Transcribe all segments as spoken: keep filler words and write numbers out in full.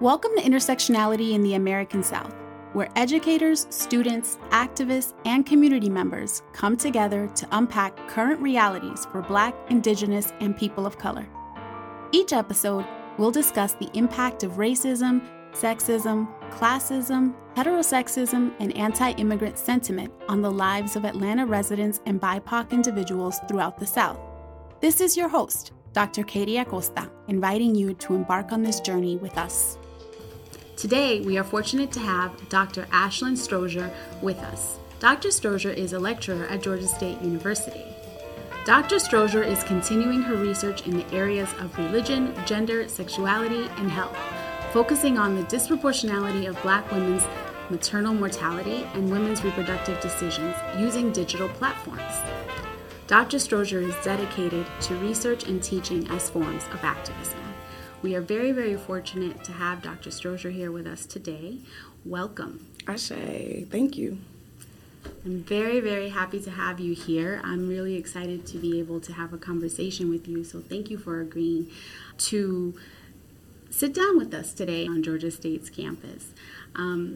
Welcome to Intersectionality in the American South, where educators, students, activists, and community members come together to unpack current realities for Black, Indigenous, and people of color. Each episode, we'll discuss the impact of racism, sexism, classism, heterosexism, and anti-immigrant sentiment on the lives of Atlanta residents and B I P O C individuals throughout the South. This is your host, Doctor Katie Acosta, inviting you to embark on this journey with us. Today, we are fortunate to have Doctor Ashlyn Strozier with us. Doctor Strozier is a lecturer at Georgia State University. Doctor Strozier is continuing her research in the areas of religion, gender, sexuality, and health, focusing on the disproportionality of Black women's maternal mortality and women's reproductive decisions using digital platforms. Doctor Strozier is dedicated to research and teaching as forms of activism. We are very, very fortunate to have Doctor Strozier here with us today. Welcome. Ashe, thank you. I'm very, very happy to have you here. I'm really excited to be able to have a conversation with you, so thank you for agreeing to sit down with us today on Georgia State's campus. Um,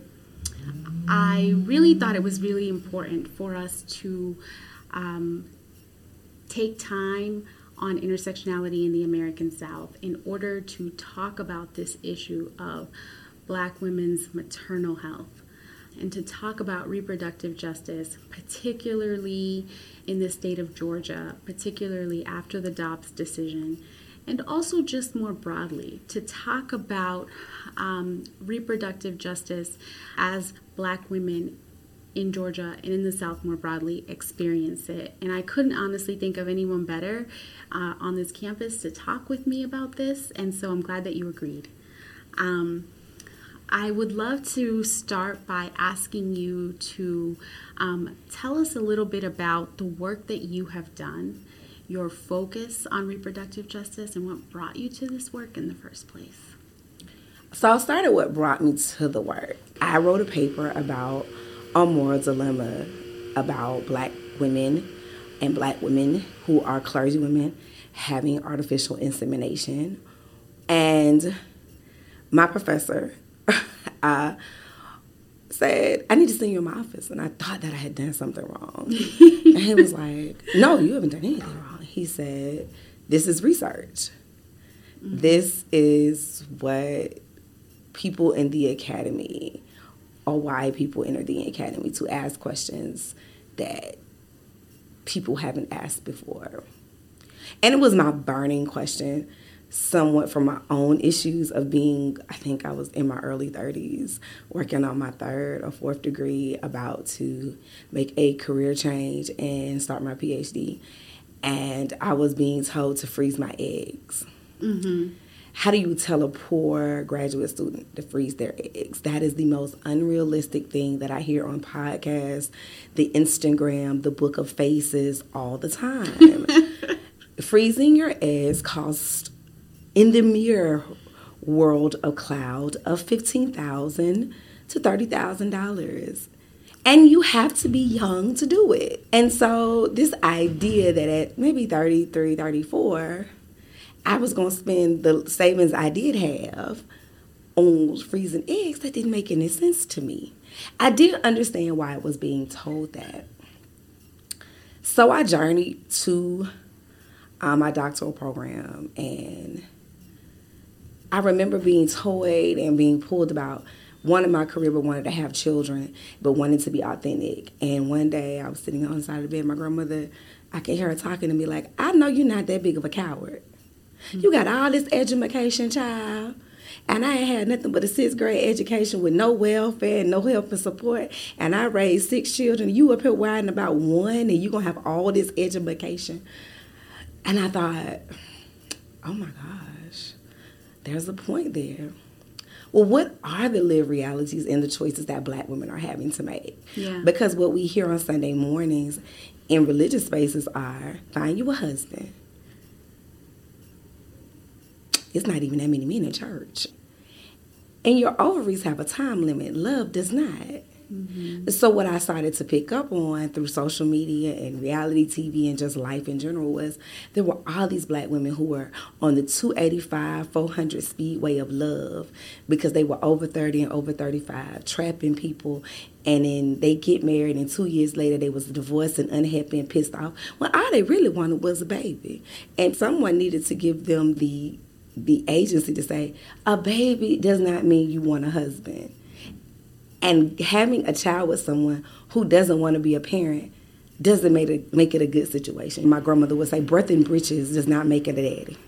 I really thought it was really important for us to um, take time on intersectionality in the American South in order to talk about this issue of Black women's maternal health and to talk about reproductive justice, particularly in the state of Georgia, particularly after the Dobbs decision, and also just more broadly to talk about um, reproductive justice as Black women in Georgia and in the South more broadly experience it. And I couldn't honestly think of anyone better uh, on this campus to talk with me about this, and so I'm glad that you agreed. Um, I would love to start by asking you to um, tell us a little bit about the work that you have done, your focus on reproductive justice, and what brought you to this work in the first place. So I'll start at what brought me to the work. I wrote a paper about a moral dilemma about Black women and Black women who are clergy women having artificial insemination. And my professor uh, said, I need to see you in my office. And I thought that I had done something wrong. And he was like, no, you haven't done anything wrong. He said, this is research. Mm-hmm. This is what people in the academy or why people enter the academy, to ask questions that people haven't asked before. And it was my burning question, somewhat from my own issues of being, I think I was in my early thirties, working on my third or fourth degree, about to make a career change and start my P H D. And I was being told to freeze my eggs. Mm-hmm. How do you tell a poor graduate student to freeze their eggs? That is the most unrealistic thing that I hear on podcasts, the Instagram, the Book of Faces all the time. Freezing your eggs costs, in the mere world of cloud, of fifteen thousand dollars to thirty thousand dollars. And you have to be young to do it. And so this idea that at maybe thirty-three, thirty-four, I was going to spend the savings I did have on freezing eggs, that didn't make any sense to me. I didn't understand why I was being told that. So I journeyed to uh, my doctoral program, and I remember being toyed and being pulled about wanting my career but wanted to have children but wanted to be authentic. And one day I was sitting on the side of the bed, my grandmother, I could hear her talking to me like, I know you're not that big of a coward. You got all this education, child, and I ain't had nothing but a sixth grade education with no welfare and no help and support, and I raised six children. You up here worrying about one, and you going to have all this education. And I thought, oh my gosh, there's a point there. Well, what are the lived realities and the choices that Black women are having to make? Yeah. Because what we hear on Sunday mornings in religious spaces are, find you a husband. It's not even that many men in church. And your ovaries have a time limit. Love does not. Mm-hmm. So what I started to pick up on through social media and reality T V and just life in general was there were all these black women who were on the two eighty-five, four hundred speedway of love because they were over thirty and over thirty-five, trapping people, and then they get married and two years later they was divorced and unhappy and pissed off. Well, all they really wanted was a baby. And someone needed to give them the the agency to say, a baby does not mean you want a husband. And having a child with someone who doesn't want to be a parent doesn't make it, make it a good situation. My grandmother would say, birthing britches does not make it a daddy.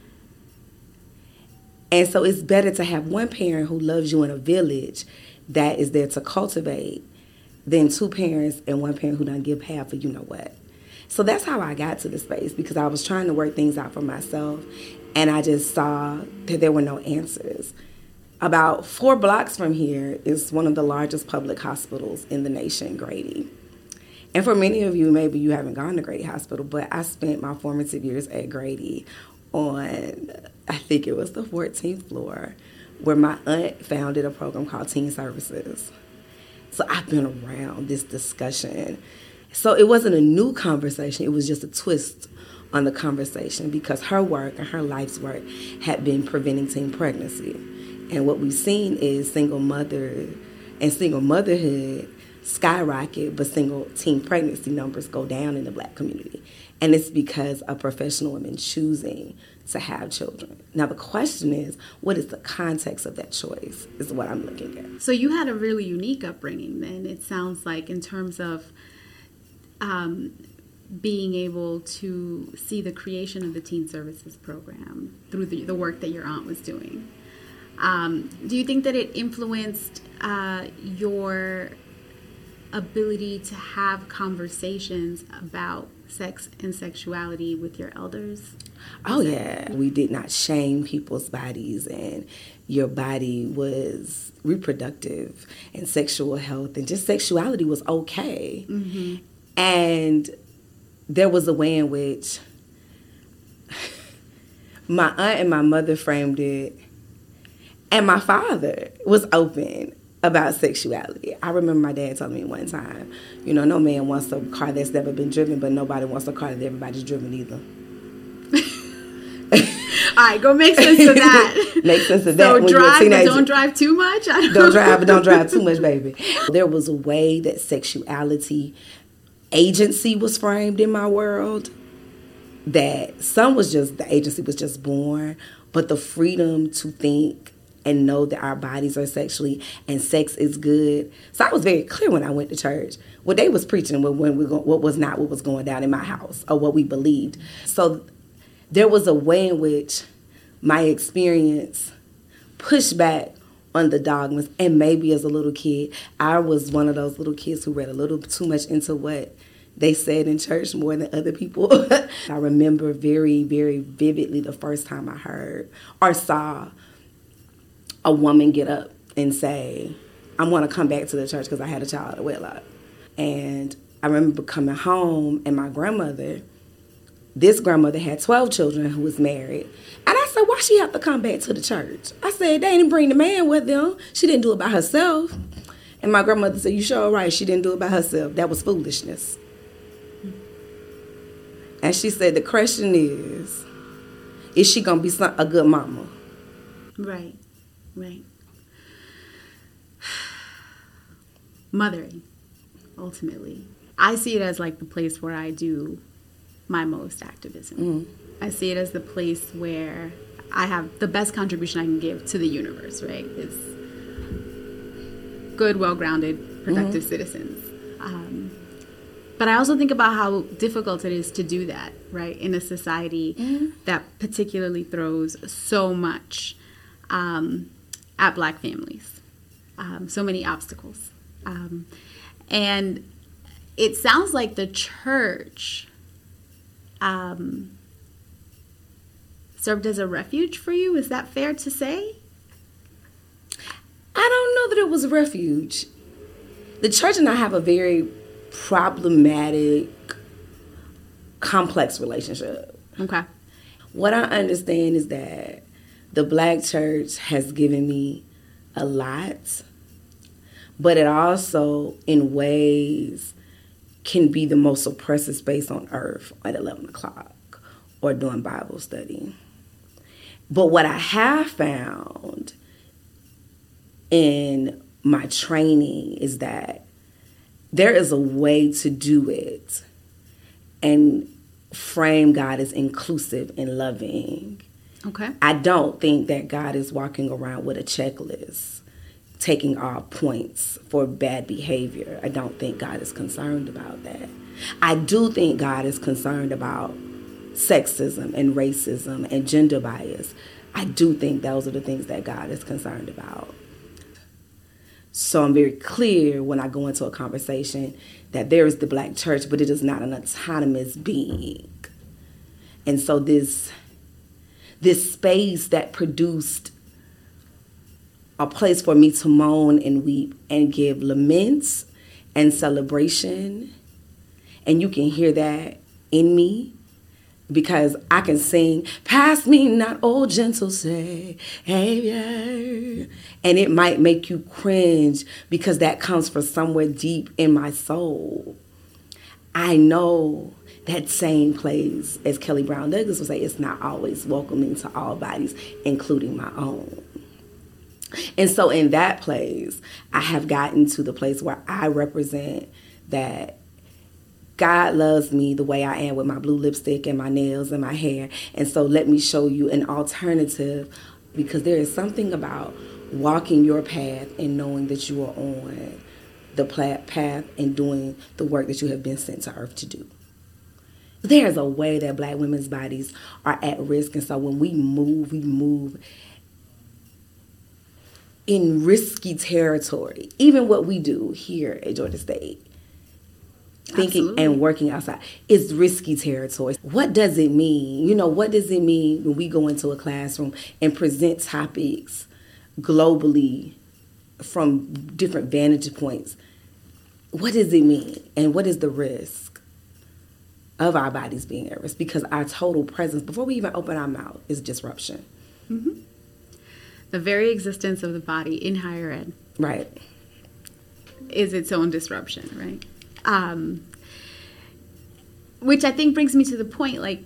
And so it's better to have one parent who loves you in a village that is there to cultivate than two parents and one parent who doesn't give half of you know what. So that's how I got to the space, because I was trying to work things out for myself, and I just saw that there were no answers. About four blocks from here is one of the largest public hospitals in the nation, Grady. And for many of you, maybe you haven't gone to Grady Hospital, but I spent my formative years at Grady on, I think it was the fourteenth floor, where my aunt founded a program called Teen Services. So I've been around this discussion. So it wasn't a new conversation, it was just a twist on the conversation, because her work and her life's work had been preventing teen pregnancy. And what we've seen is single mother and single motherhood skyrocket, but single teen pregnancy numbers go down in the black community. And it's because of professional women choosing to have children. Now, the question is, what is the context of that choice is what I'm looking at. So you had a really unique upbringing then, it sounds like, in terms of um, being able to see the creation of the Teen Services Program through the, the work that your aunt was doing. Um, do you think that it influenced uh, your ability to have conversations about sex and sexuality with your elders? Oh, yeah. We did not shame people's bodies, and your body was reproductive, and sexual health and just sexuality was okay. Mm-hmm. And there was a way in which my aunt and my mother framed it. And my father was open about sexuality. I remember my dad telling me one time, you know, no man wants a car that's never been driven, but nobody wants a car that everybody's driven either. All right, go make sense of that. Make sense of that. So when drive, you're a teenager. but don't drive too much? I don't, don't drive, but don't drive too much, baby. There was a way that sexuality agency was framed in my world, that some was just, the agency was just born, but the freedom to think and know that our bodies are sexually and sex is good. So I was very clear when I went to church what they was preaching, when, when we go, what was not what was going down in my house or what we believed. So there was a way in which my experience pushed back on the dogmas. And maybe as a little kid, I was one of those little kids who read a little too much into what they said in church more than other people. I remember very, very vividly the first time I heard or saw a woman get up and say, I'm going to come back to the church because I had a child out of wedlock. And I remember coming home, and my grandmother, this grandmother had twelve children who was married. And I said, why she have to come back to the church? I said, they didn't bring the man with them. She didn't do it by herself. And my grandmother said, you sure right, she didn't do it by herself. That was foolishness. And she said, the question is, is she going to be some, a good mama? Right. Right. Mothering, ultimately. I see it as like the place where I do my most activism. Mm. I see it as the place where I have the best contribution I can give to the universe, right? Is good, well-grounded, productive mm-hmm. citizens. Um, but I also think about how difficult it is to do that, right? In a society mm-hmm. that particularly throws so much um, at Black families, um, so many obstacles. Um, and it sounds like the church um, served as a refuge for you. Is that fair to say? I don't know that it was a refuge. The church and I have a very problematic, complex relationship. Okay. What I understand is that the Black church has given me a lot, but it also, in ways, can be the most oppressive space on earth at eleven o'clock or doing Bible study. But what I have found in my training is that there is a way to do it and frame God as inclusive and loving. Okay. I don't think that God is walking around with a checklist, taking all points for bad behavior. I don't think God is concerned about that. I do think God is concerned about sexism and racism and gender bias. I do think those are the things that God is concerned about. So I'm very clear when I go into a conversation that there is the Black church, but it is not an autonomous being. And so this, this space that produced a place for me to moan and weep and give laments and celebration, and you can hear that in me, because I can sing, pass me not, oh gentle Savior. And it might make you cringe because that comes from somewhere deep in my soul. I know that same place, as Kelly Brown Douglas would say, it's not always welcoming to all bodies, including my own. And so in that place, I have gotten to the place where I represent that God loves me the way I am with my blue lipstick and my nails and my hair. And so let me show you an alternative, because there is something about walking your path and knowing that you are on the path and doing the work that you have been sent to earth to do. There's a way that Black women's bodies are at risk. And so when we move, we move in risky territory. Even what we do here at Georgia State, thinking Absolutely. And working outside, is risky territory. What does it mean? You know, what does it mean when we go into a classroom and present topics globally from different vantage points? What does it mean? And what is the risk of our bodies being at risk? Because our total presence, before we even open our mouth, is disruption. Mm-hmm. The very existence of the body in higher ed. Right. Is its own disruption, right? Um, which I think brings me to the point, like,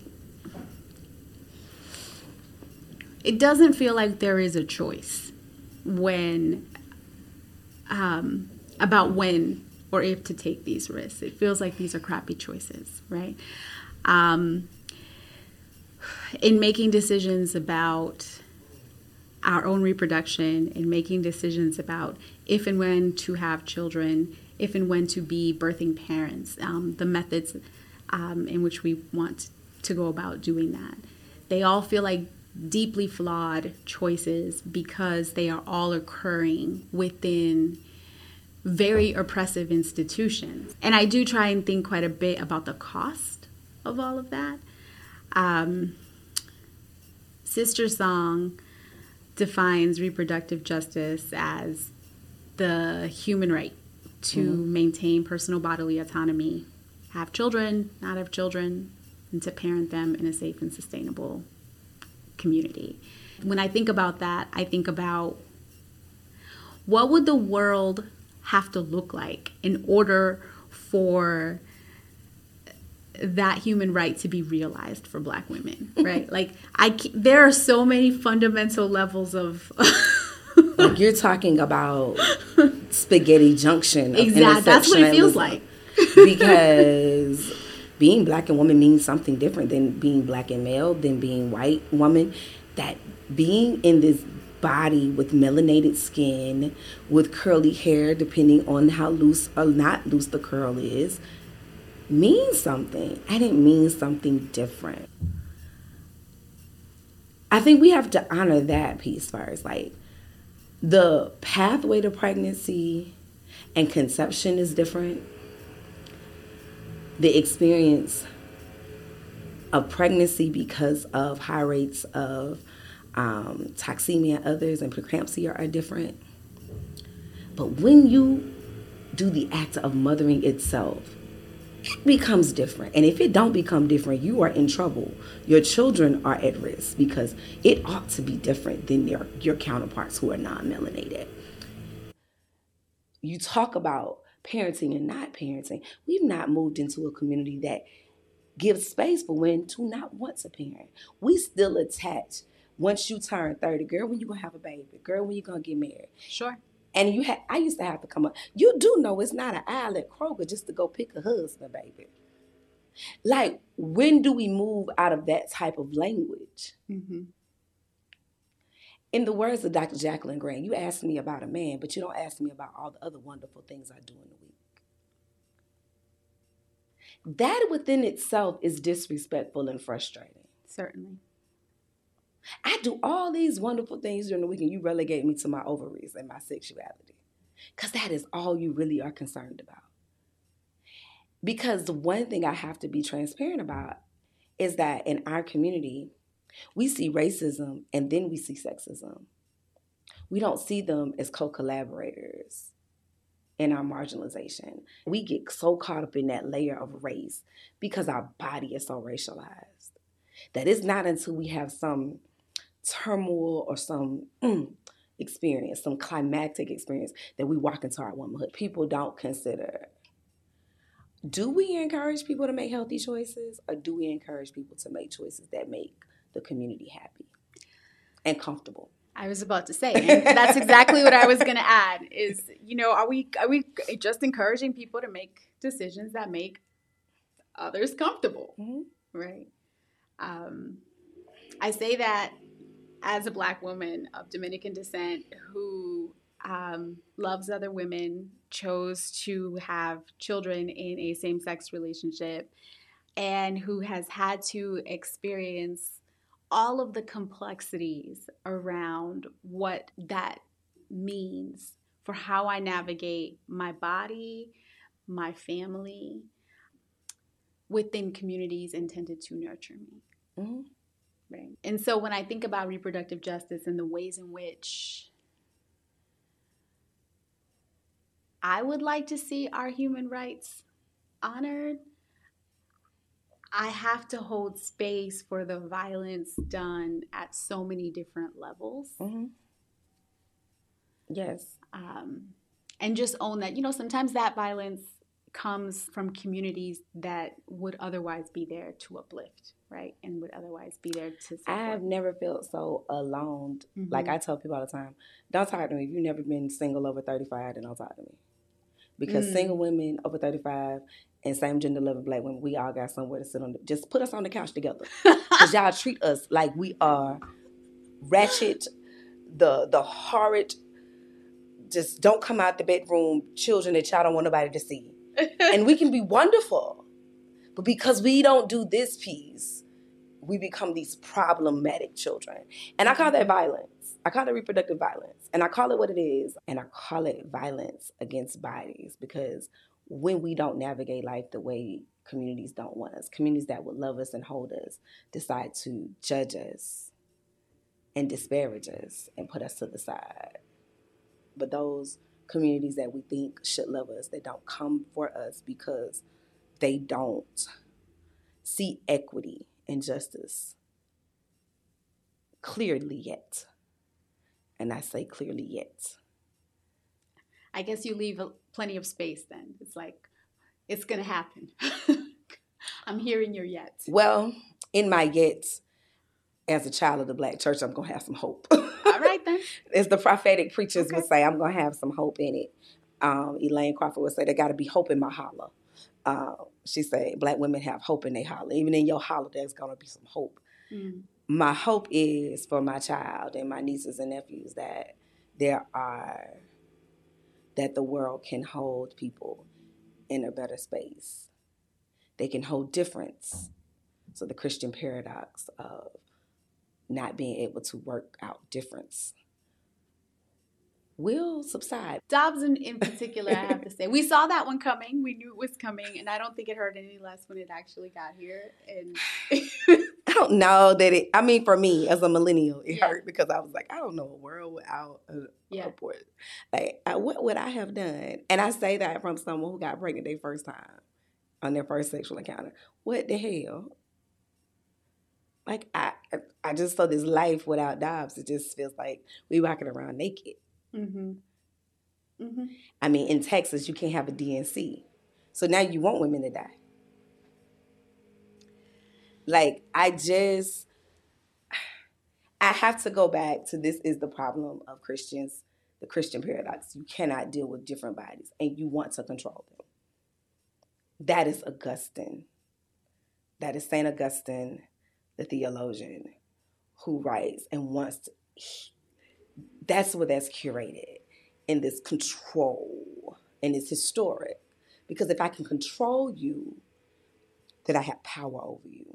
it doesn't feel like there is a choice when, um, about when or if to take these risks. It feels like these are crappy choices, right? Um, in making decisions about our own reproduction and making decisions about if and when to have children, if and when to be birthing parents, um, the methods um, in which we want to go about doing that. They all feel like deeply flawed choices because they are all occurring within very oppressive institutions. And I do try and think quite a bit about the cost of all of that. Um, Sister Song defines reproductive justice as the human right to mm-hmm. maintain personal bodily autonomy, have children, not have children, and to parent them in a safe and sustainable community. When I think about that, I think about what would the world have to look like in order for that human right to be realized for Black women, right? Like, I, there are so many fundamental levels of... Like, you're talking about spaghetti junction. Exactly, that's what it feels like. Because being Black and woman means something different than being Black and male, than being white woman. That being in this body with melanated skin, with curly hair, depending on how loose or not loose the curl is, means something, and it means something different. I think we have to honor that piece first. Like, the pathway to pregnancy and conception is different. The experience of pregnancy because of high rates of um, toxemia and others and preeclampsia are different. But when you do the act of mothering itself, it becomes different. And if it don't become different, you are in trouble. Your children are at risk because it ought to be different than your, your counterparts who are non-melanated. you talk about parenting and not parenting. We've not moved into a community that gives space for women to not want to parent. We still attach. Once you turn thirty, girl, when you gonna have a baby? Girl, when you gonna get married? Sure. And you had, I used to have to come up. You do know it's not an aisle at Kroger just to go pick a husband, baby. Like, when do we move out of that type of language? Mm-hmm. In the words of Doctor Jacqueline Grant, you ask me about a man, but you don't ask me about all the other wonderful things I do in the week. That within itself is disrespectful and frustrating. Certainly. I do all these wonderful things during the week, and you relegate me to my ovaries and my sexuality. Because that is all you really are concerned about. Because the one thing I have to be transparent about is that in our community, we see racism and then we see sexism. We don't see them as co-collaborators in our marginalization. We get so caught up in that layer of race because our body is so racialized that it's not until we have some turmoil or some mm, experience, some climactic experience, that we walk into our womanhood. People don't consider, do we encourage people to make healthy choices, or do we encourage people to make choices that make the community happy and comfortable? I was about to say, and that's exactly what I was going to add is, you know, are we are we just encouraging people to make decisions that make others comfortable, mm-hmm. right? Um, I say that as a Black woman of Dominican descent who um, loves other women, chose to have children in a same-sex relationship, and who has had to experience all of the complexities around what that means for how I navigate my body, my family, within communities intended to nurture me. Mm-hmm. Right. And so when I think about reproductive justice and the ways in which I would like to see our human rights honored, I have to hold space for the violence done at so many different levels. Mm-hmm. Yes. Um, and just own that, you know, sometimes that violence comes from communities that would otherwise be there to uplift, right? And would otherwise be there to support. I have never felt so alone. Mm-hmm. Like I tell people all the time, don't talk to me. If you've never been single over thirty-five, then don't talk to me. Because mm. single women over thirty-five and same gender loving Black women, we all got somewhere to sit on. The, just put us on the couch together. Because y'all treat us like we are ratchet, the the horrid, just don't come out the bedroom children that y'all don't want nobody to see. And we can be wonderful. But because we don't do this piece, we become these problematic children. And I call that violence. I call it reproductive violence. And I call it what it is. And I call it violence against bodies. Because when we don't navigate life the way communities don't want us, communities that would love us and hold us, decide to judge us and disparage us and put us to the side. But those communities that we think should love us, that don't come for us because they don't see equity and justice clearly yet. And I say clearly yet. I guess you leave a, plenty of space then. It's like, it's going to happen. I'm hearing your yet. Well, in my yet, as a child of the Black church, I'm going to have some hope. All right, then. As the prophetic preachers okay. would say, I'm going to have some hope in it. Um, Elaine Crawford would say, there got to be hope in my holler. Uh, she said, Black women have hope in their holler. Even in your holler, there's going to be some hope. Mm. My hope is for my child and my nieces and nephews that there are, that the world can hold people in a better space. They can hold difference. So the Christian paradox of not being able to work out difference will subside. Dobbs in, in particular, I have to say, we saw that one coming. We knew it was coming, and I don't think it hurt any less when it actually got here. And I don't know that it, I mean, for me as a millennial, it yeah. hurt because I was like, I don't know a world without a, yeah. a boy. Like, I, what would I have done? And I say that from someone who got pregnant their first time on their first sexual encounter. What the hell? Like, I I just saw this life without Dobbs. It just feels like we walking around naked. Mm-hmm. Mm-hmm. I mean, in Texas, you can't have a D N C. So now you want women to die. Like, I just, I have to go back to this is the problem of Christians, the Christian paradox. You cannot deal with different bodies and you want to control them. That is Augustine. That is Saint Augustine, the theologian, who writes and wants to, that's what that's curated in this control. And it's historic. Because if I can control you, then I have power over you.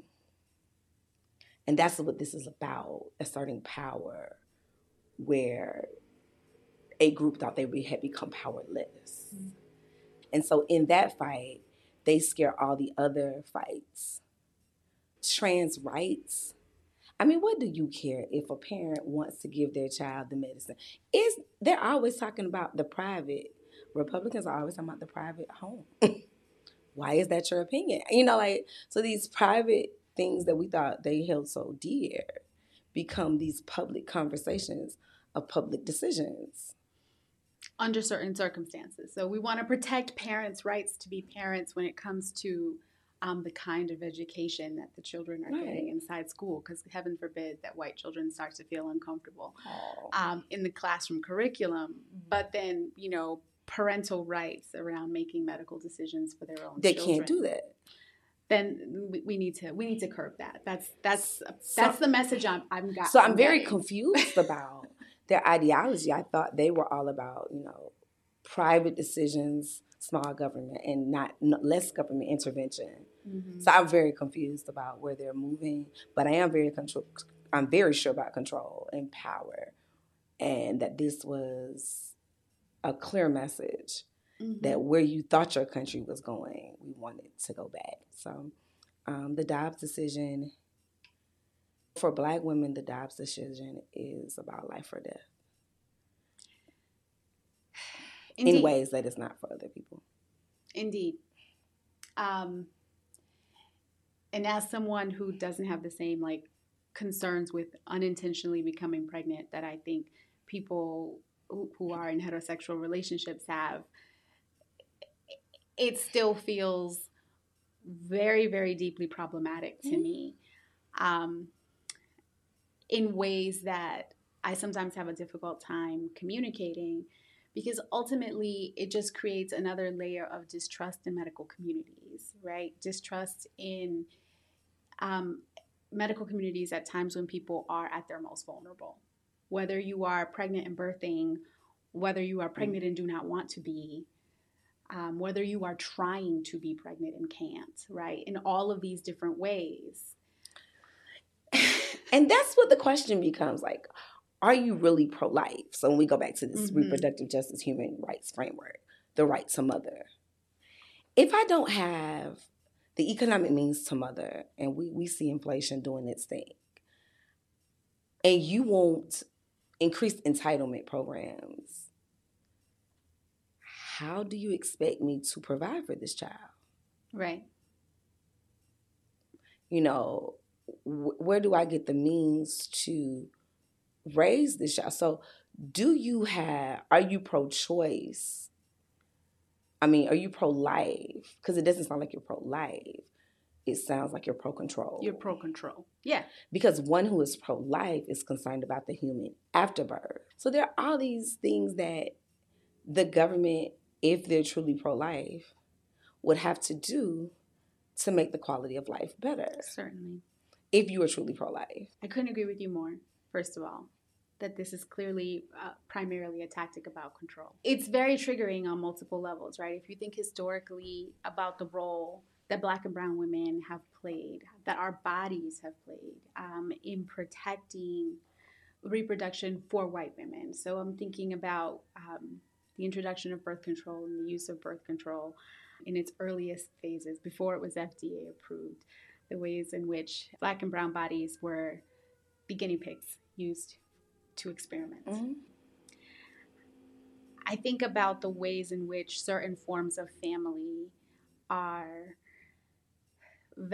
And that's what this is about, asserting power, where a group thought they had become powerless. Mm-hmm. And so in that fight, they scare all the other fights. Trans rights. I mean, what do you care if a parent wants to give their child the medicine? Is they're always talking about the private. Republicans are always talking about the private home. Why is that your opinion? You know, like, so these private things that we thought they held so dear become these public conversations of public decisions. Under certain circumstances. So we want to protect parents' rights to be parents when it comes to um, the kind of education that the children are right. getting inside school, because heaven forbid that white children start to feel uncomfortable um, in the classroom curriculum. But then, you know, parental rights around making medical decisions for their own they children. They can't do that. Then we, we need to we need to curb that. That's that's so, that's the message I'm I'm got. So I'm very confused about their ideology. I thought they were all about, you know, private decisions, small government, and not, not less government intervention. Mm-hmm. So I'm very confused about where they're moving. But I am very control. I'm very sure about control and power, and that this was a clear message. Mm-hmm. That where you thought your country was going, we wanted to go back. So um, the Dobbs decision, for Black women, the Dobbs decision is about life or death. Indeed. In ways that it's not for other people. Indeed. Um, and as someone who doesn't have the same like concerns with unintentionally becoming pregnant that I think people who, who are in heterosexual relationships have, it still feels very, very deeply problematic to mm-hmm. me um, in ways that I sometimes have a difficult time communicating, because ultimately it just creates another layer of distrust in medical communities, right? Distrust in um, medical communities at times when people are at their most vulnerable. Whether you are pregnant and birthing, whether you are pregnant mm-hmm. and do not want to be, Um, whether you are trying to be pregnant and can't, right? In all of these different ways. And that's what the question becomes, like, are you really pro-life? So when we go back to this mm-hmm. reproductive justice human rights framework, the right to mother. If I don't have the economic means to mother, and we, we see inflation doing its thing, and you want increased entitlement programs, how do you expect me to provide for this child? Right. You know, wh- where do I get the means to raise this child? So do you have, are you pro-choice? I mean, are you pro-life? Because it doesn't sound like you're pro-life. It sounds like you're pro-control. You're pro-control. Yeah. Because one who is pro-life is concerned about the human afterbirth. So there are all these things that the government, if they're truly pro-life, would have to do to make the quality of life better. Certainly. If you are truly pro-life. I couldn't agree with you more, first of all, that this is clearly uh, primarily a tactic about control. It's very triggering on multiple levels, right? If you think historically about the role that Black and brown women have played, that our bodies have played um, in protecting reproduction for white women. So I'm thinking about um, the introduction of birth control and the use of birth control in its earliest phases, before it was F D A approved, the ways in which Black and brown bodies were the guinea pigs used to experiment. Mm-hmm. I think about the ways in which certain forms of family are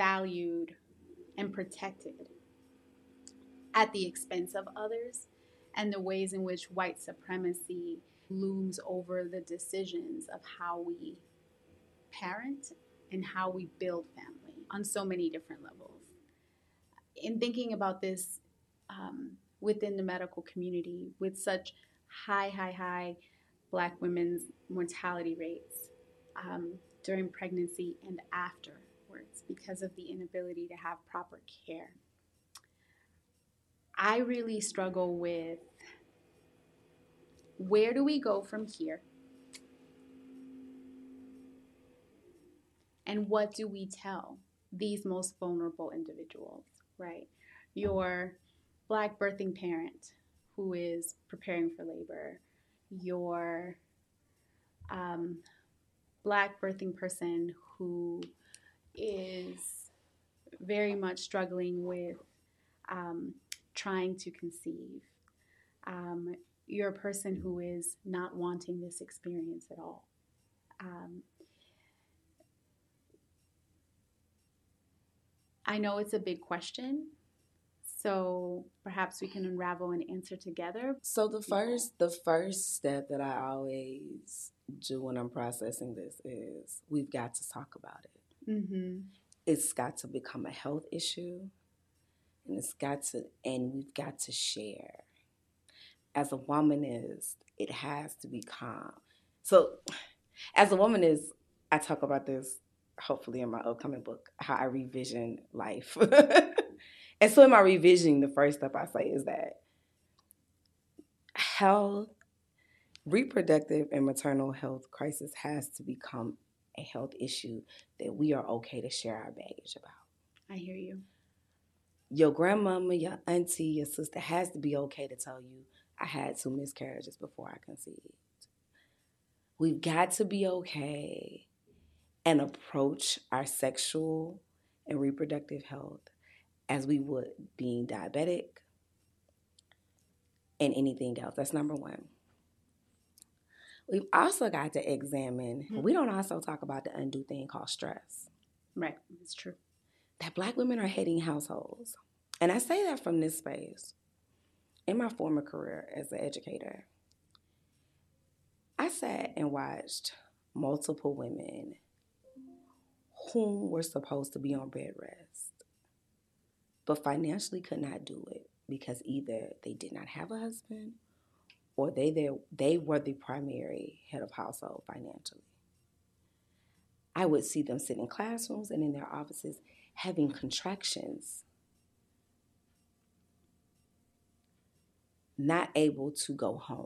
valued and protected at the expense of others. and the ways in which white supremacy looms over the decisions of how we parent and how we build family on so many different levels. In thinking about this um, within the medical community, with such high, high, high Black women's mortality rates um, during pregnancy and afterwards because of the inability to have proper care, I really struggle with where do we go from here? And what do we tell these most vulnerable individuals, right? Your Black birthing parent who is preparing for labor, your um, Black birthing person who is very much struggling with um, trying to conceive, um, you're a person who is not wanting this experience at all. Um, I know it's a big question, so perhaps we can unravel and answer together. So the first, the first step that I always do when I'm processing this is we've got to talk about it. Mm-hmm. It's got to become a health issue, and it's got to, and we've got to share. As a womanist, it has to become. So, as a womanist, I talk about this hopefully in my upcoming book, how I revision life. And so in my revisioning, the first step I say is that health, reproductive and maternal health crisis has to become a health issue that we are okay to share our baggage about. I hear you. Your grandmama, your auntie, your sister has to be okay to tell you, I had two miscarriages before I conceived. We've got to be okay and approach our sexual and reproductive health as we would being diabetic and anything else. That's number one. We've also got to examine, mm-hmm. we don't also talk about the undue thing called stress. Right, it's true. That Black women are heading households. And I say that from this space. In my former career as an educator, I sat and watched multiple women whom were supposed to be on bed rest, but financially could not do it because either they did not have a husband or they, they, they were the primary head of household financially. I would see them sit in classrooms and in their offices having contractions, not able to go home.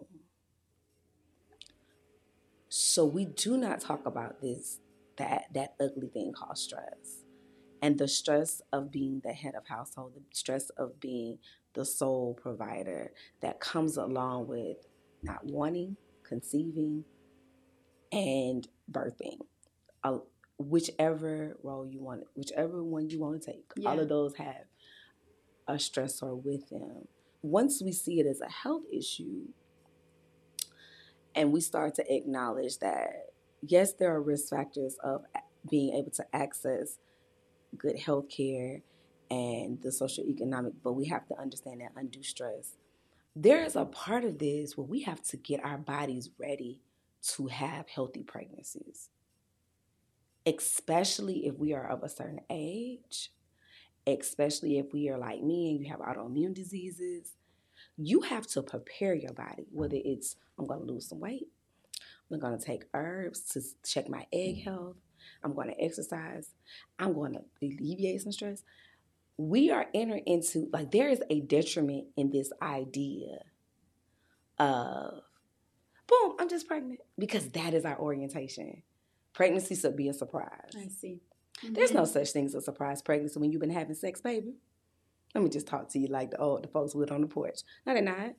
So we do not talk about this, that, that ugly thing called stress. And the stress of being the head of household, the stress of being the sole provider that comes along with not wanting, conceiving, and birthing. Uh, whichever role you want, whichever one you want to take. Yeah. All of those have a stressor with them. Once we see it as a health issue and we start to acknowledge that, yes, there are risk factors of being able to access good health care and the socioeconomic, but we have to understand that undue stress. There is a part of this where we have to get our bodies ready to have healthy pregnancies, especially if we are of a certain age, especially if we are like me and you have autoimmune diseases. You have to prepare your body, whether it's I'm going to lose some weight, I'm going to take herbs to check my egg health, I'm going to exercise, I'm going to alleviate some stress. We are entering into, like, there is a detriment in this idea of, boom, I'm just pregnant, because that is our orientation. Pregnancy should be a surprise. I see. Mm-hmm. There's no such thing as a surprise pregnancy when you've been having sex, baby. Let me just talk to you like the old the folks would on the porch. No, they're not.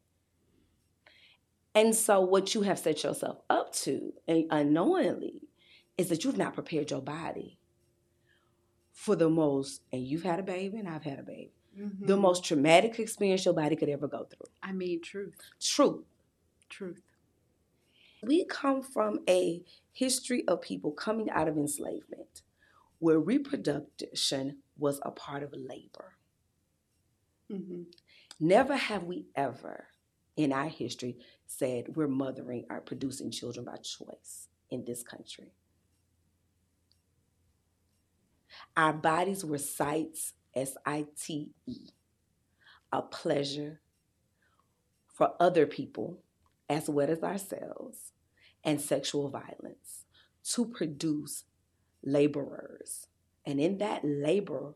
And so what you have set yourself up to, and unknowingly, is that you've not prepared your body for the most, and you've had a baby and I've had a baby, mm-hmm. the most traumatic experience your body could ever go through. I mean, truth. Truth. Truth. We come from a history of people coming out of enslavement where reproduction was a part of labor. Mm-hmm. Never have we ever in our history said we're mothering or producing children by choice in this country. Our bodies were sites, S I T E, a pleasure for other people as well as ourselves, and sexual violence to produce laborers. And in that labor,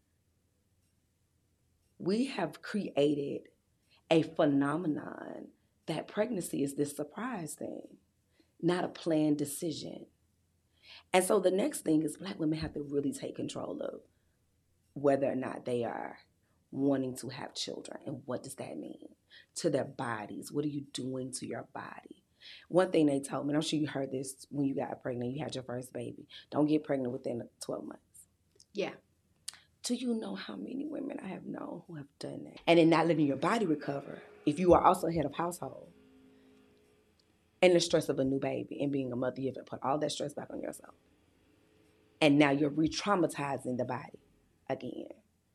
we have created a phenomenon that pregnancy is this surprise thing, not a planned decision. And so the next thing is Black women have to really take control of whether or not they are wanting to have children. And what does that mean to their bodies? What are you doing to your body? One thing they told me, and I'm sure you heard this when you got pregnant, you had your first baby. Don't get pregnant within twelve months. Yeah. Do you know how many women I have known who have done that? And in not letting your body recover, if you are also head of household, and the stress of a new baby and being a mother, you have to put all that stress back on yourself. And now you're re-traumatizing the body again.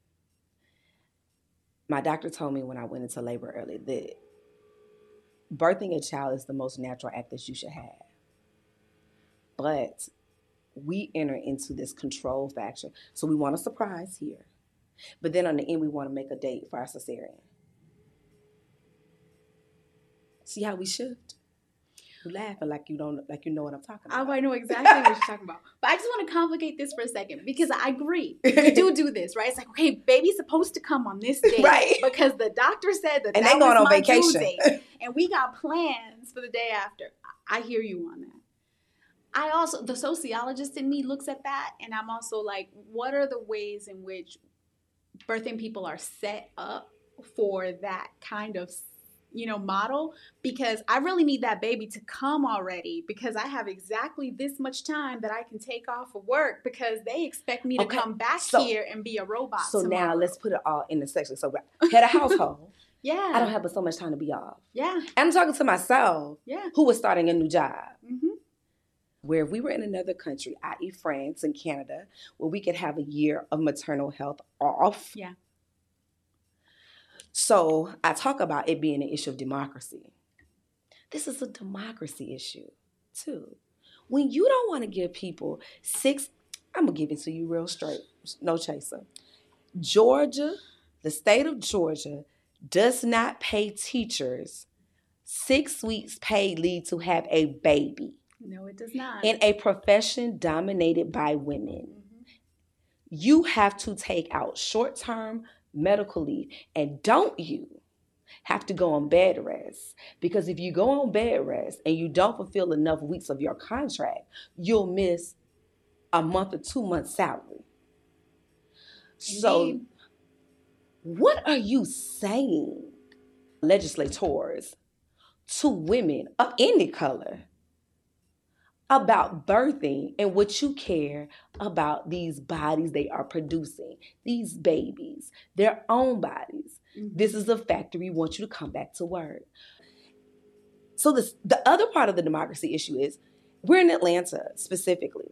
My doctor told me when I went into labor early that birthing a child is the most natural act that you should have. But we enter into this control factor. So we want a surprise here. But then on the end, we want to make a date for our cesarean. See how we shift? You're laughing like you don't, like you know what I'm talking about. I know exactly what you're talking about. But I just want to complicate this for a second because I agree. We do do this, right? It's like, okay, baby's supposed to come on this day, right? Because the doctor said that and that they going was on my vacation, due date, and we got plans for the day after. I hear you on that. I also, the sociologist in me looks at that, and I'm also like, what are the ways in which birthing people are set up for that kind of, you know, model? Because I really need that baby to come already because I have exactly this much time that I can take off of work because they expect me to okay. come back so, here and be a robot So tomorrow. Now let's put it all in the section. So head of household. Yeah. I don't have but so much time to be off. Yeah. And I'm talking to myself. Yeah. Who was starting a new job. Mm-hmm. Where if we were in another country, that is. France and Canada, where we could have a year of maternal health off. Yeah. So I talk about it being an issue of democracy. This is a democracy issue, too. When you don't want to give people six, I'm going to give it to you real straight, no chaser. Georgia, the state of Georgia, does not pay teachers six weeks paid leave to have a baby. No, it does not. In a profession dominated by women. Mm-hmm. You have to take out short-term medical leave. And don't you have to go on bed rest? Because if you go on bed rest and you don't fulfill enough weeks of your contract, you'll miss a month or two months salary. Indeed. So what are you saying, legislators, to women of any color about birthing and what you care about these bodies they are producing, these babies, their own bodies? Mm-hmm. This is a factory. We want you to come back to work. So this, the other part of the democracy issue is we're in Atlanta specifically.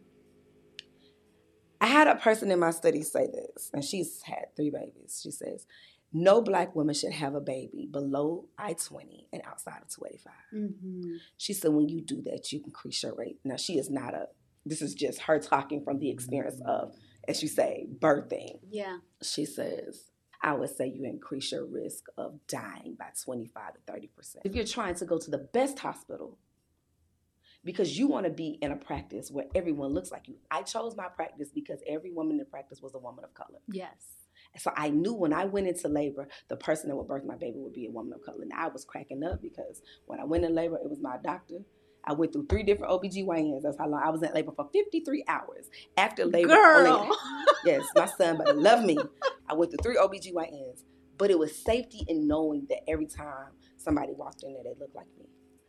I had a person in my study say this, and she's had three babies. She says, no Black woman should have a baby below I twenty and outside of two eighty-five. Mm-hmm. She said, when you do that, you increase your rate. Now, she is not a, this is just her talking from the experience of, as you say, birthing. Yeah. She says, I would say you increase your risk of dying by twenty-five to thirty percent. If you're trying to go to the best hospital, because you want to be in a practice where everyone looks like you. I chose my practice because every woman in practice was a woman of color. Yes. So I knew when I went into labor, the person that would birth my baby would be a woman of color. And I was cracking up because when I went in labor, it was my doctor. I went through three different O B G Y Ns. That's how long I was in labor for fifty-three hours. After labor, Girl. Only, yes, my son better love me. I went through three O B G Y Ns. But it was safety in knowing that every time somebody walked in there, they looked like me.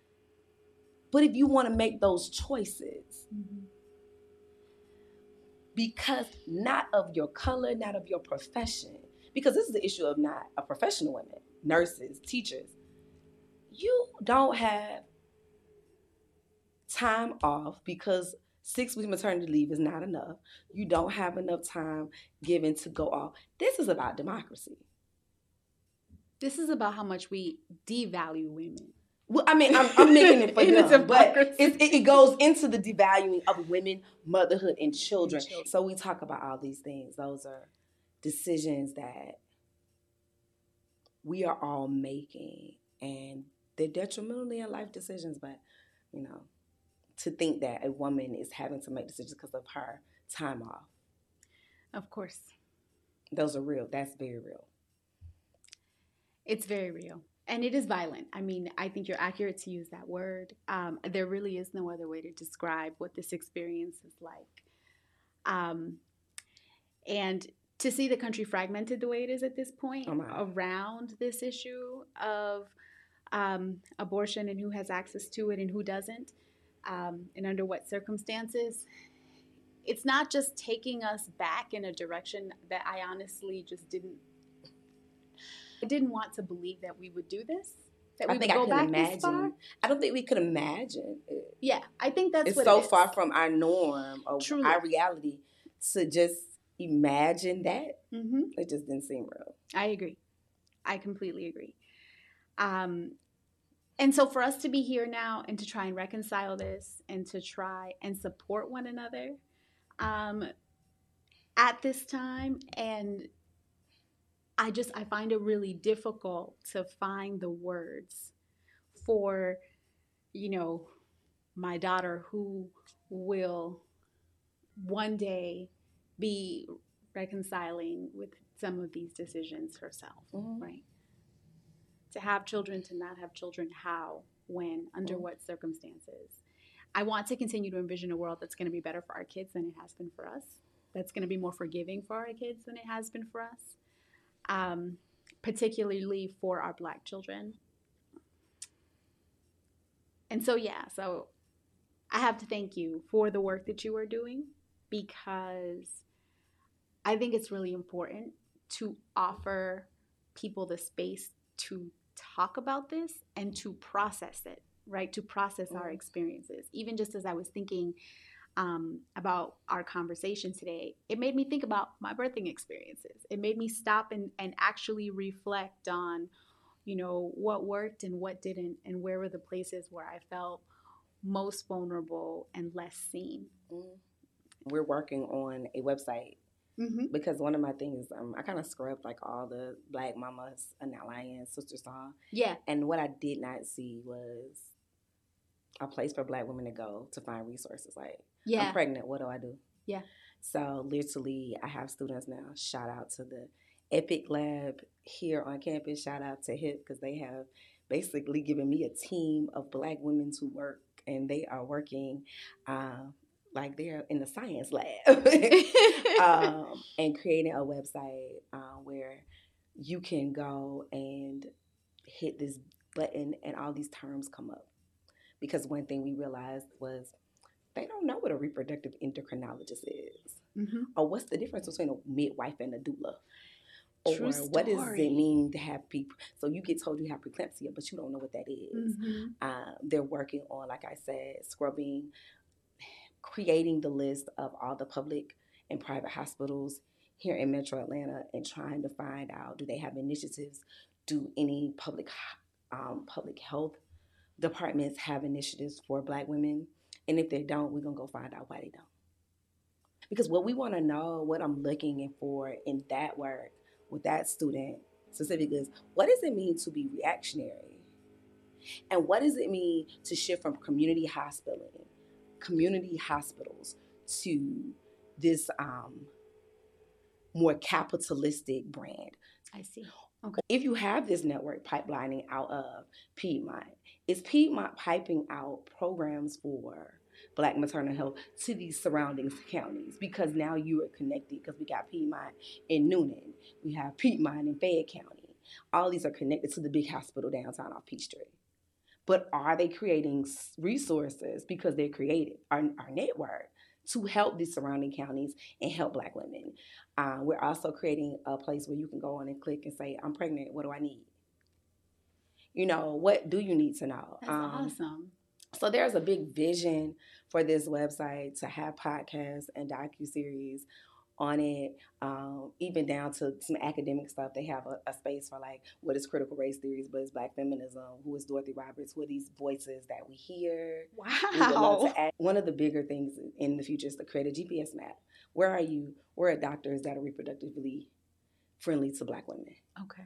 But if you want to make those choices, mm-hmm. because not of your color, not of your profession, because this is the issue of not a professional women, nurses, teachers, you don't have time off because six weeks maternity leave is not enough. You don't have enough time given to go off. This is about democracy. This is about how much we devalue women. Well, I mean, I'm, I'm making it for In its them, but hypocrisy. it, it, it goes into the devaluing of women, motherhood, and children. And children. So we talk about all these things. Those are decisions that we are all making, and they're detrimentally in life decisions. But, you know, to think that a woman is having to make decisions because of her time off. Of course. Those are real. That's very real. It's very real. And it is violent. I mean, I think you're accurate to use that word. Um, there really is no other way to describe what this experience is like. Um, and to see the country fragmented the way it is at this point oh around this issue of um, abortion and who has access to it and who doesn't, um, and under what circumstances, it's not just taking us back in a direction that I honestly just didn't I didn't want to believe that we would do this. That we I think would go I can back imagine. This far. I don't think we could imagine it. Yeah, I think that's it's what so it is. far from our norm or Truly. our reality to just imagine that. Mm-hmm. It just didn't seem real. I agree. I completely agree. Um, and so for us to be here now and to try and reconcile this and to try and support one another um, at this time, and I just, I find it really difficult to find the words for, you know, my daughter who will one day be reconciling with some of these decisions herself, mm-hmm. right? To have children, to not have children, how, when, under mm-hmm. what circumstances. I want to continue to envision a world that's going to be better for our kids than it has been for us. That's going to be more forgiving for our kids than it has been for us. Um, particularly for our Black children. And so, yeah, so I have to thank you for the work that you are doing, because I think it's really important to offer people the space to talk about this and to process it, right? To process our experiences. Even just as I was thinking Um, about our conversation today, it made me think about my birthing experiences. It made me stop and, and actually reflect on, you know, what worked and what didn't, and where were the places where I felt most vulnerable and less seen. We're working on a website mm-hmm. because one of my things, um, I kind of scrubbed like all the Black Mamas and Alliance Sister Song. Yeah. And what I did not see was a place for Black women to go to find resources. Like, yeah. I'm pregnant, what do I do? Yeah. So literally, I have students now. Shout out to the Epic Lab here on campus. Shout out to HIP, because they have basically given me a team of Black women to work, and they are working uh, like they're in the science lab um, and creating a website uh, where you can go and hit this button and all these terms come up. Because one thing we realized was they don't know what a reproductive endocrinologist is. Mm-hmm. Or what's the difference between a midwife and a doula. True or story. What does it mean to have people? So you get told you have preeclampsia, but you don't know what that is. Mm-hmm. Uh, they're working on, like I said, scrubbing, creating the list of all the public and private hospitals here in Metro Atlanta and trying to find out, do they have initiatives? Do any public um, public health departments have initiatives for Black women? And if they don't, we're going to go find out why they don't. Because what we want to know, what I'm looking for in that work with that student specifically is, what does it mean to be reactionary? And what does it mean to shift from community hospitaling, community hospitals to this um, more capitalistic brand? I see. Okay. If you have this network pipelining out of Piedmont, is Piedmont piping out programs for Black maternal health to these surrounding counties? Because now you are connected, because we got Piedmont in Noonan. We have Piedmont in Fayette County. All these are connected to the big hospital downtown off Peachtree. But are they creating resources, because they're created, our, our network, to help these surrounding counties and help Black women? Uh, we're also creating a place where you can go on and click and say, I'm pregnant, what do I need? You know, what do you need to know? That's um, awesome. So there's a big vision for this website to have podcasts and docuseries on it, um, even down to some academic stuff. They have a, a space for like what is critical race theories, what is Black feminism, who is Dorothy Roberts, who are these voices that we hear. Wow. We would love to add. One of the bigger things in the future is to create a G P S map. Where are you? Where are doctors that are reproductively friendly to Black women? Okay.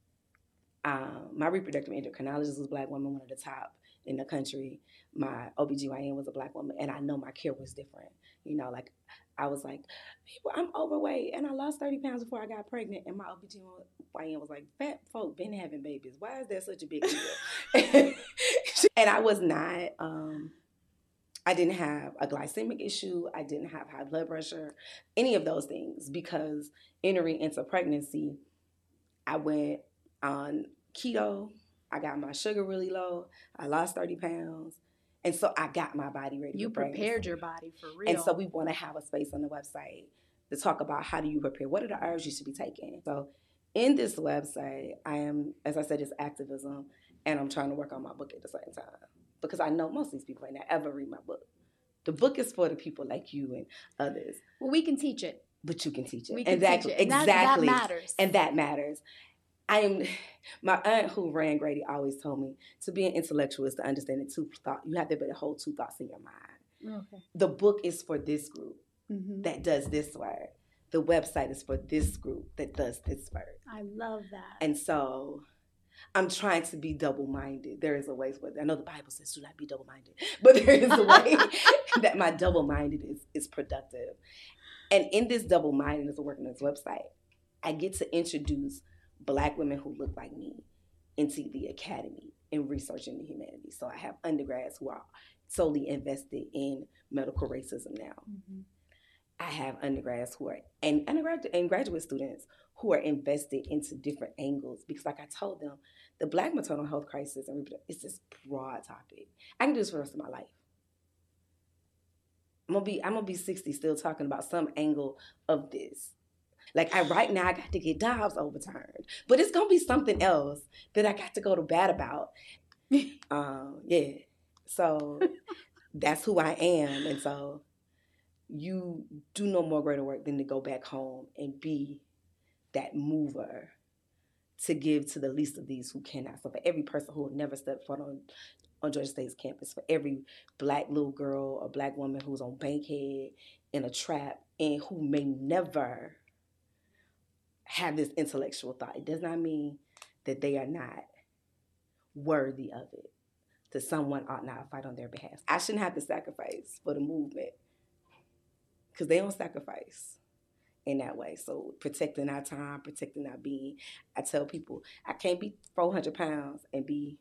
Um, my reproductive endocrinologist was a Black woman, one of the top in the country. My O B G Y N was a Black woman, and I know my care was different. You know, like I was like, people, I'm overweight, and I lost thirty pounds before I got pregnant, and my O B G Y N was like, fat folk been having babies. Why is that such a big deal? And I was not, um, I didn't have a glycemic issue. I didn't have high blood pressure, any of those things, because entering into pregnancy, I went on keto. I got my sugar really low. I lost thirty pounds. And so I got my body ready You for pregnancy. prepared your body for real. And so we want to have a space on the website to talk about how do you prepare? What are the herbs you should be taking? So in this website, I am, as I said, it's activism, and I'm trying to work on my book at the same time. Because I know most of these people ain't not ever read my book. The book is for the people like you and others. Well, we can teach it. But you can teach it. We can exactly. teach it. And exactly. That, that matters. And that matters. I am, my aunt who ran Grady always told me to be an intellectual is to understand the two thoughts. You have to be able to hold two thoughts in your mind. Okay. The book is for this group Mm-hmm. that does this work. The website is for this group that does this work. I love that. And so I'm trying to be double-minded. There is a way for I know the Bible says do not be double-minded, but there is a way that my double-minded is, is productive. And in this double-mindedness of working on this website, I get to introduce Black women who look like me into the academy in researching the humanities. So I have undergrads who are solely invested in medical racism now. Mm-hmm. I have undergrads who are, and undergraduate and graduate students who are invested into different angles, because like I told them, the Black maternal health crisis and it's this broad topic. I can do this for the rest of my life. I'm gonna be I'm gonna be sixty still talking about some angle of this. Like I right now I got to get Dobbs overturned, but it's gonna be something else that I got to go to bat about. um, yeah, so that's who I am, and so you do no more greater work than to go back home and be that mover to give to the least of these who cannot. So for every person who will never step foot on, on Georgia State's campus, for every Black little girl or Black woman who's on Bankhead in a trap and who may never have this intellectual thought, it does not mean that they are not worthy of it, that someone ought not fight on their behalf. I shouldn't have to sacrifice for the movement, because they don't sacrifice in that way. So protecting our time, protecting our being. I tell people, I can't be four hundred pounds and be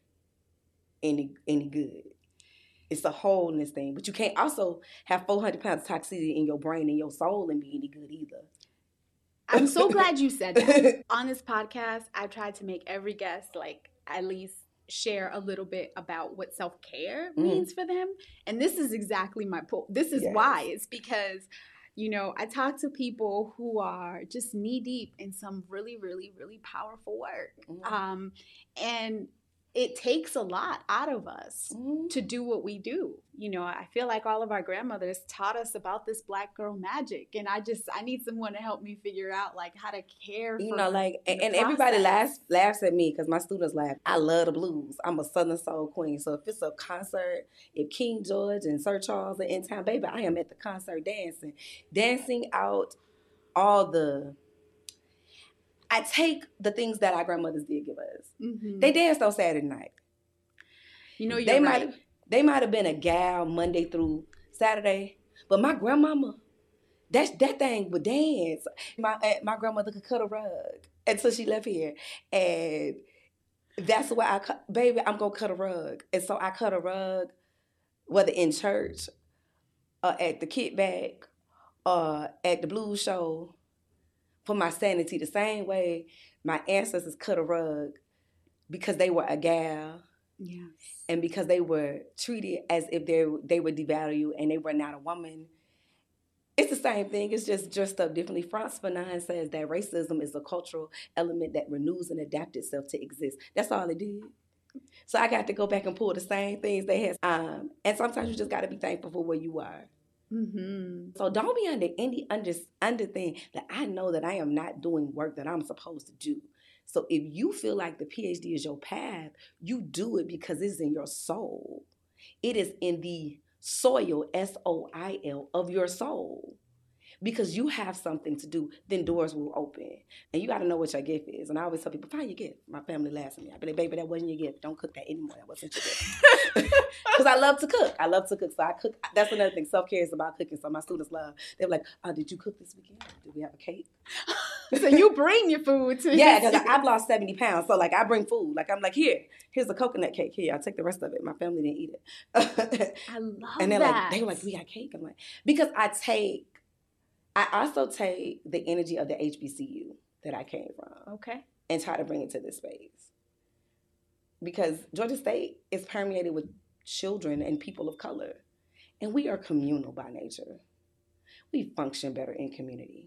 any any good. It's a wholeness thing. But you can't also have four hundred pounds of toxicity in your brain and your soul and be any good either. I'm so glad you said that. On this podcast, I've tried to make every guest like at least share a little bit about what self-care mm-hmm. means for them. And this is exactly my point. This is yes. why. It's because, you know, I talk to people who are just knee deep in some really, really, really powerful work. Mm-hmm. Um, and it takes a lot out of us mm-hmm. to do what we do. You know, I feel like all of our grandmothers taught us about this Black girl magic. And I just, I need someone to help me figure out like how to care for You know, like, and, and everybody laughs, laughs at me because my students laugh. I love the blues. I'm a Southern Soul queen. So if it's a concert, if King George and Sir Charles are in town, baby, I am at the concert dancing. Dancing out all the... I take the things that our grandmothers did give us. Mm-hmm. They danced on Saturday night. You know, you're they right. Might, they might have been a gal Monday through Saturday, but my grandmama, that that thing would dance. My my grandmother could cut a rug until she left here, and that's why I cut. Baby, I'm gonna cut a rug, and so I cut a rug, whether in church, or at the kickback, or at the blues show. For my sanity, the same way my ancestors cut a rug because they were a gal, yes. and because they were treated as if they they were devalued and they were not a woman. It's the same thing. It's just dressed up differently. Frantz Fanon says that racism is a cultural element that renews and adapts itself to exist. That's all it did. So I got to go back and pull the same things they had. Um, and sometimes you just got to be thankful for where you are. Mm-hmm. So don't be under any under, under thing that I know that I am not doing work that I'm supposed to do. So if you feel like the P H D is your path, you do it because it's in your soul. It is in the soil, S O I L, of your soul. Because you have something to do, then doors will open. And you got to know what your gift is. And I always tell people, find your gift. My family laughs at me. I be like, baby, that wasn't your gift. Don't cook that anymore. That wasn't your gift. Because I love to cook. I love to cook. So I cook. That's another thing. Self-care is about cooking. So my students love. They're like, oh, did you cook this weekend? Did we have a cake? So you bring your food to Yeah, because I've lost seventy pounds. So, like, I bring food. Like, I'm like, here, here's a coconut cake. Here, I'll take the rest of it. My family didn't eat it. I love and they're that. like, they were like, we got cake. I'm like, because I take, I also take the energy of the H B C U that I came from. Okay. And try to bring it to this space. Because Georgia State is permeated with children and people of color. And we are communal by nature. We function better in community.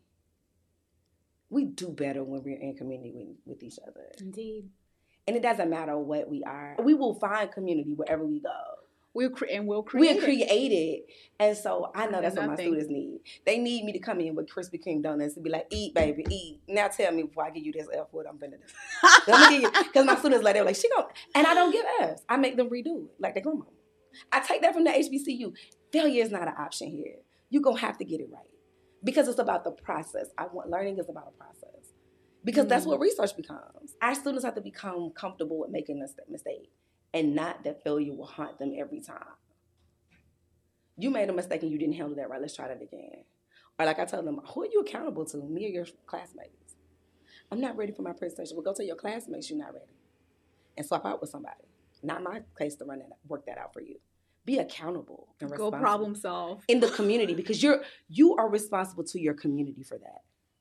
We do better when we're in community with, with each other. Indeed. And it doesn't matter what we are. We will find community wherever we go. We'll cre- and we'll create We're created. And so I know that's what my Nothing. students need. They need me to come in with Krispy Kreme donuts and be like, eat, baby, eat. Now tell me before I give you this F what I'm finna do. Because my students like, they're like, she gon' and I don't give F's. I make them redo it like their grandma. I take that from the H B C U. Failure is not an option here. You're going to have to get it right. Because it's about the process. I want learning is about a process. Because mm. that's what research becomes. Our students have to become comfortable with making a mistake. And not that failure will haunt them every time. You made a mistake and you didn't handle that right. Let's try that again. Or like I tell them, who are you accountable to? Me or your classmates? I'm not ready for my presentation. Well, go tell your classmates you're not ready. And swap out with somebody. Not my place to run that, work that out for you. Be accountable and responsible. Go problem solve. In the community, because you're you are responsible to your community for that.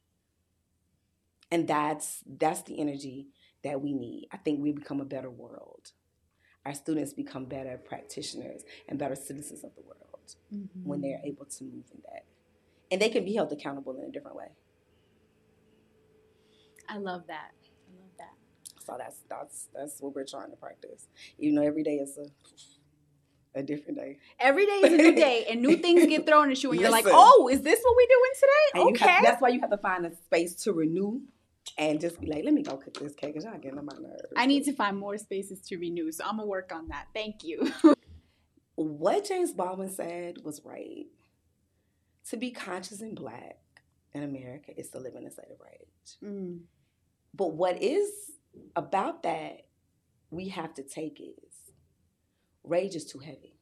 And that's that's the energy that we need. I think we become a better world. Our students become better practitioners and better citizens of the world mm-hmm. when they're able to move in that. And they can be held accountable in a different way. I love that. I love that. So that's that's that's what we're trying to practice. You know, every day is a a different day. Every day is a new day, and new things get thrown at you, and you're Listen, like, "Oh, is this what we're doing today?" And okay. Have, that's why you have to find a space to renew, and just be like, "Let me go cook this cake," because y'all getting on my nerves. I need to find more spaces to renew, so I'm gonna work on that. Thank you. What James Baldwin said was right. To be conscious and Black in America is to live in a state of rage. Mm. But what is about that we have to take is rage is too heavy.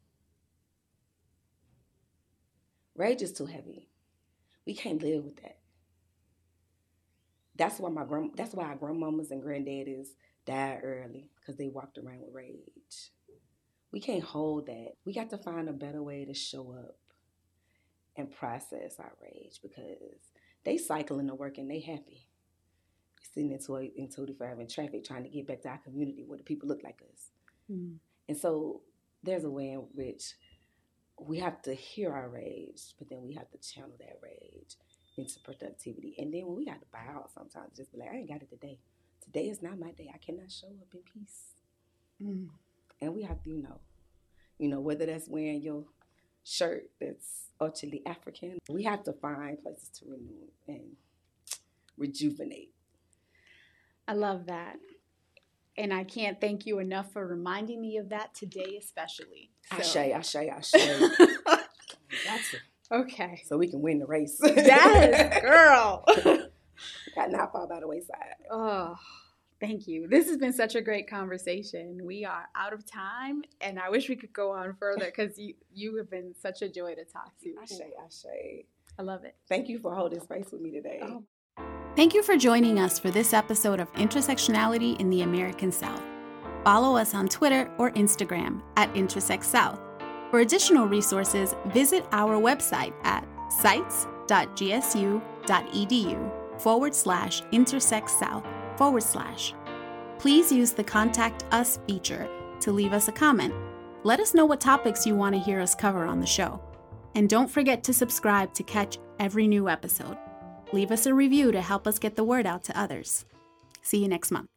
Rage is too heavy. We can't live with that. That's why my grand, that's why our grandmamas and granddaddies died early, because they walked around with rage. We can't hold that. We got to find a better way to show up and process our rage, because they cycling to work and they happy. Sitting in two eighty-five in traffic trying to get back to our community where the people look like us. Mm. And so there's a way in which we have to hear our rage, but then we have to channel that rage into productivity. And then when we got to bow out sometimes, just be like, I ain't got it today. Today is not my day. I cannot show up in peace. Mm. And we have to, you know, you know, whether that's wearing your shirt that's ultimately African, we have to find places to renew and rejuvenate. I love that. And I can't thank you enough for reminding me of that today, especially. So. Ashe, ashe, ashe. Gotcha. Okay. So we can win the race. Yes, girl. Got not fall by the wayside. Oh, thank you. This has been such a great conversation. We are out of time, and I wish we could go on further because you, you have been such a joy to talk to. Ashe, ashe. I love it. Thank you for holding space with me today. Oh. Thank you for joining us for this episode of Intersectionality in the American South. Follow us on Twitter or Instagram at IntersectSouth. For additional resources, visit our website at sites.gsu.edu forward slash intersectsouth forward slash. Please use the Contact Us feature to leave us a comment. Let us know what topics you want to hear us cover on the show. And don't forget to subscribe to catch every new episode. Leave us a review to help us get the word out to others. See you next month.